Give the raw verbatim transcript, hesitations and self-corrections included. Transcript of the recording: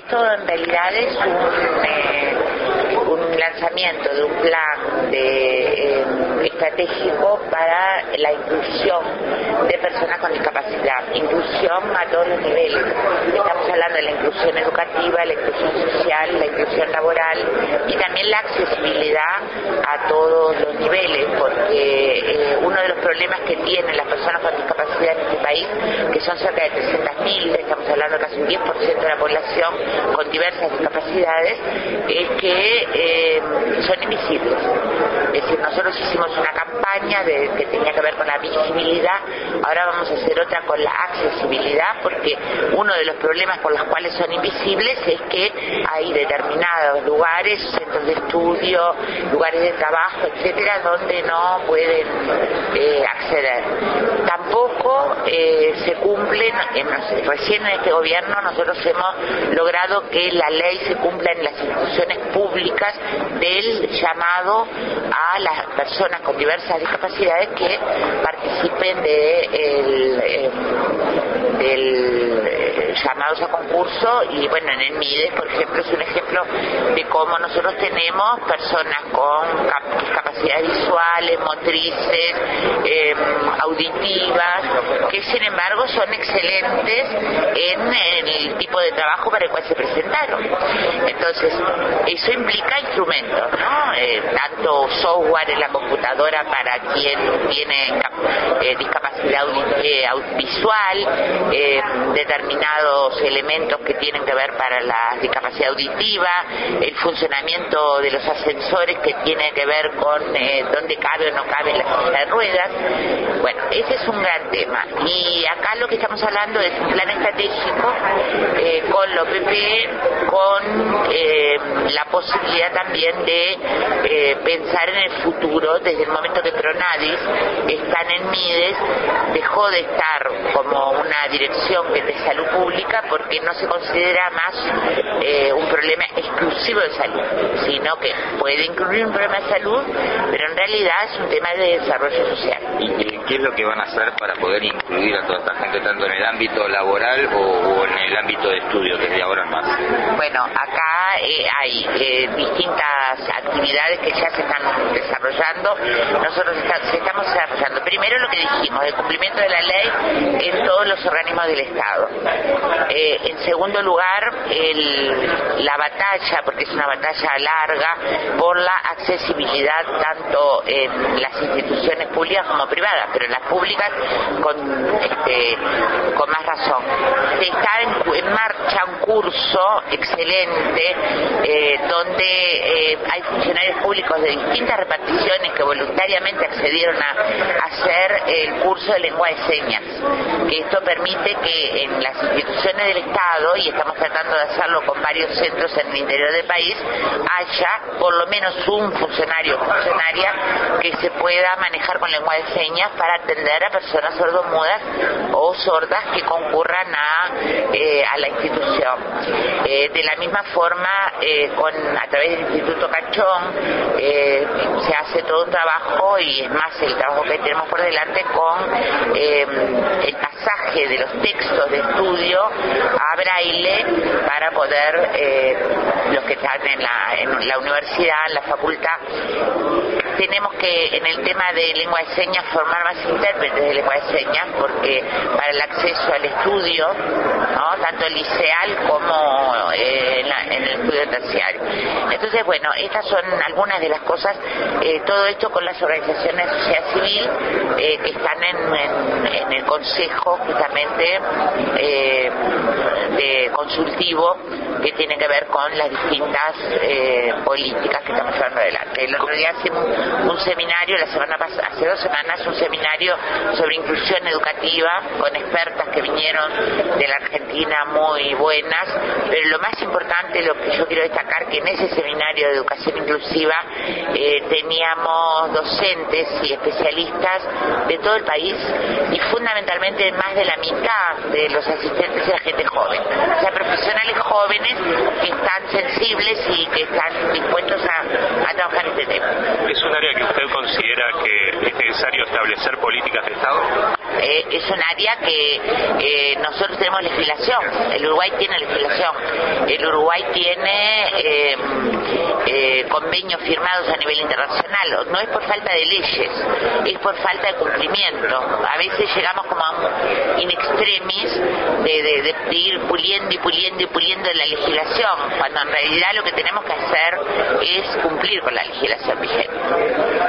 esto en realidad es un, eh, un lanzamiento de un plan de, eh, estratégico para la inclusión de personas con discapacidad, inclusión a todos los niveles. Estamos hablando de la inclusión educativa, la inclusión social, la inclusión laboral y también la accesibilidad a todos los niveles, porque eh, uno de los problemas que tienen las personas con discapacidad en este país, que son cerca de trescientas mil, estamos hablando de casi un diez por ciento de la población con diversas discapacidades, es que eh, son invisibles. Es decir, nosotros hicimos una campaña de, que tenía que ver con la visibilidad, ahora vamos a hacer otra con la accesibilidad, porque uno de los problemas por los cuales son invisibles es que hay determinados lugares, centros de estudio, lugares de trabajo, etcétera, donde no pueden eh, acceder. Tampoco eh, se cumplen, en, recién en este gobierno nosotros hemos logrado que la ley se cumpla en las instituciones públicas del llamado a las personas con diversas discapacidades que participen de el, eh, del eh, llamados a concurso. Y bueno, en el MIDES, por ejemplo, es un ejemplo de cómo nosotros tenemos personas con discapacidades visuales, motrices, eh, auditivas, que sin embargo son excelentes en, en el tipo de trabajo para el cual se presentaron. Entonces, eso implica instrumentos, ¿no? Eh, tanto software en la computadora para quien tiene eh, discapacidad eh, visual, eh, determinados elementos que tienen que ver para la discapacidad auditiva, el funcionamiento de los ascensores que tiene que ver con eh, dónde cabe o no cabe la silla de ruedas. Bueno, ese es un gran tema. Y acá lo que estamos hablando es un plan estratégico eh, con la O P P, con eh, la posibilidad también de eh, pensar en el futuro, desde el momento que Pronadis está en el MIDES, dejó de estar como una dirección que es de salud pública, porque no se considera más eh, un problema exclusivo de salud, sino que puede incluir un problema de salud, pero en realidad es un tema de desarrollo social. ¿Y qué es lo que van a hacer para poder incluir a toda esta gente, tanto en el ámbito laboral o, o en el ámbito de estudio desde ahora en más? Bueno, acá eh, hay eh, distintas actividades que ya se están desarrollando. Nosotros está, estamos desarrollando primero lo que dijimos, el cumplimiento de la ley en todos los organismos del Estado. Eh, en segundo lugar, el, la batalla, porque es una batalla larga, por la accesibilidad tanto en las instituciones públicas como privadas, pero en las públicas con, este, con más razón. Se está en, en marcha un curso excelente eh, donde eh, hay funcionarios públicos de distintas reparticiones que voluntariamente accedieron a hacer el curso de lengua de señas, que esto permite que en las instituciones del Estado, y estamos tratando de hacerlo con varios centros en el interior del país, haya por lo menos un funcionario o funcionaria que se pueda manejar con lengua de señas para atender a personas sordomudas o sordas que concurran a, eh, a la institución. Eh, de la misma forma, eh, con, a través del Instituto Cachón, eh, se hace todo un trabajo, y es más el trabajo que tenemos por delante, con eh, el pasaje de los textos de estudio a braille para poder, eh, los que están en la, en la universidad, en la facultad, tenemos que en el tema de lengua de señas formar más intérpretes de lengua de señas, porque para el acceso al estudio, ¿no?, tanto liceal como eh, en, la, en el estudio terciario. Entonces, bueno, estas son algunas de las cosas, eh, todo esto con las organizaciones de sociedad civil eh, que están en, en, en el consejo justamente eh, de consultivo, que tiene que ver con las distintas eh, políticas que estamos llevando adelante. El otro día hicimos un, un seminario, la semana pasada, hace dos semanas, un seminario sobre inclusión educativa con expertas que vinieron de la Argentina muy buenas, pero lo más importante, lo que yo quiero destacar, que en ese seminario de educación inclusiva eh, teníamos docentes y especialistas de todo el país, y fundamentalmente más de la mitad de los asistentes era gente joven, o sea, profesionales jóvenes que están sensibles y que están dispuestos a, a trabajar este tema. ¿Es un área que usted considera que es necesario establecer políticas de Estado? Eh, es un área que eh, nosotros tenemos legislación, el Uruguay tiene legislación, El Uruguay tiene eh, eh, convenios firmados a nivel internacional. No es por falta de leyes, es por falta de cumplimiento. A veces llegamos como a un in extremis de, de, de, de ir puliendo y puliendo y puliendo la legislación, cuando en realidad lo que tenemos que hacer es cumplir con la legislación vigente.